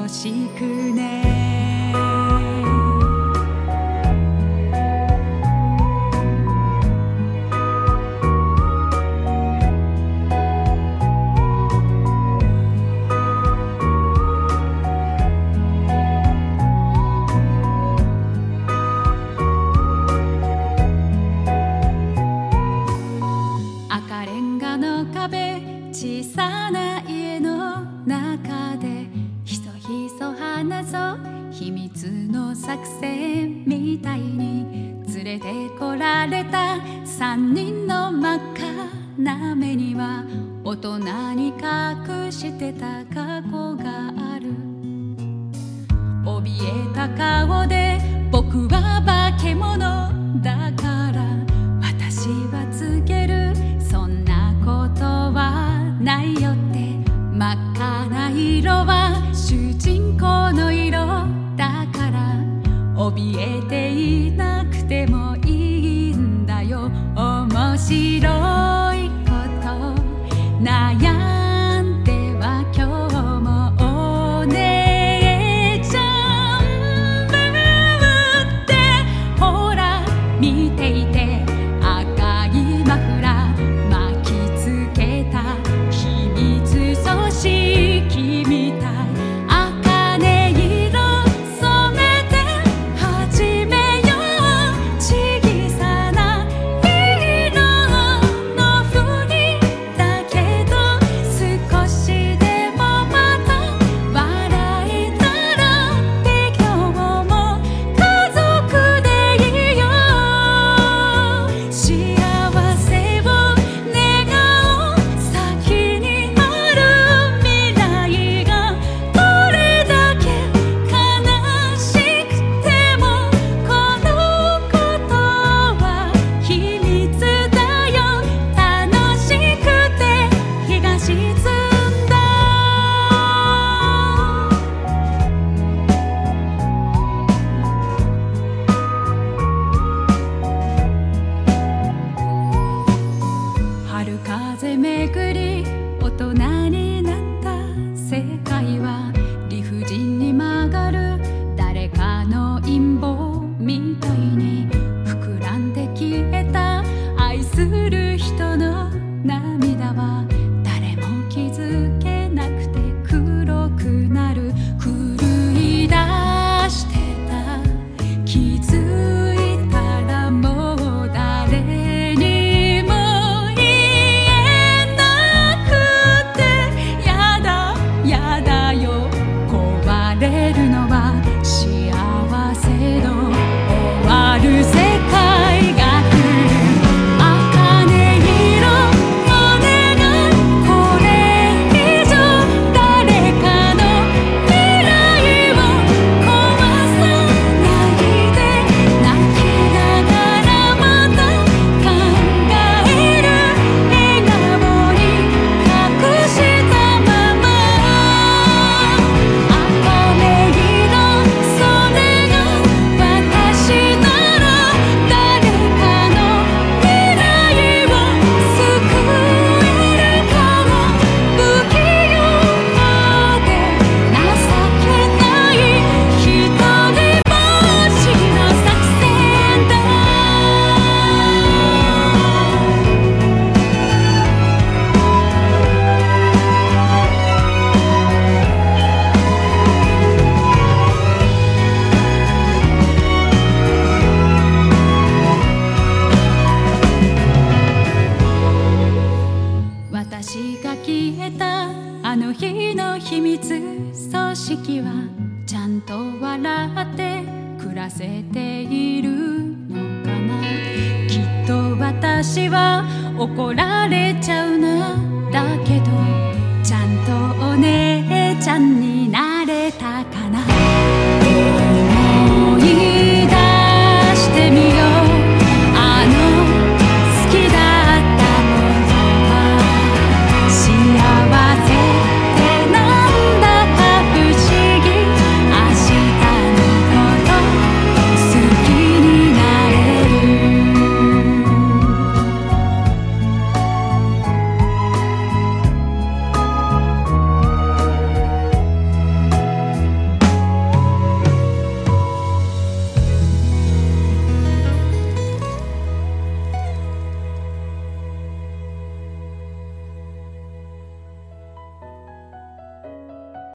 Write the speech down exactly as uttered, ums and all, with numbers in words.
よしくね。赤レンガの壁、小さな家の中でひそひそ話そう秘密の作戦みたいに、連れてこられた三人の真っ赤な目には大人に隠してた過去がある。怯えた顔で僕は化け物だから私は告げる、そんなことはないよって。真っ赤な色は主人公の色だから、怯えていなくてもいいんだよ。面白いこと悩んでは今日もお姉ちゃんぶってほら見ていて、赤いマフラー巻きつけた秘密組織みたい。茜色染めて始めよう、小さな色のふりだけど、少しでもまた笑えたらって今日も家族でいよう。幸せを願おう、先にある未来がどれだけ悲しくても、このことは秘密だよ。楽しくて日が沈んだ。春風めぐり大人になった世界は、理不尽に曲がる誰かの陰謀みたいに、膨らんで消えた愛する人の涙は誰も気づけなくて黒くなる。狂い出してた、気づいたらもう誰にも言えなくて、やだやだよ、壊れるのは幸せの終わる世界が来る。茜色お願い、これ以上誰かの未来を壊さないで。泣きながらまた考える、笑顔に隠したまま。赤目色それが私なら、誰かの未来を救えるかな。不器用で情けない一人ぼっちの作戦だ。私が消えたあの日の秘密組織は、ちゃんと笑って暮らせているのかな。きっと私は怒られちゃうな。だけどちゃんとお姉ちゃんに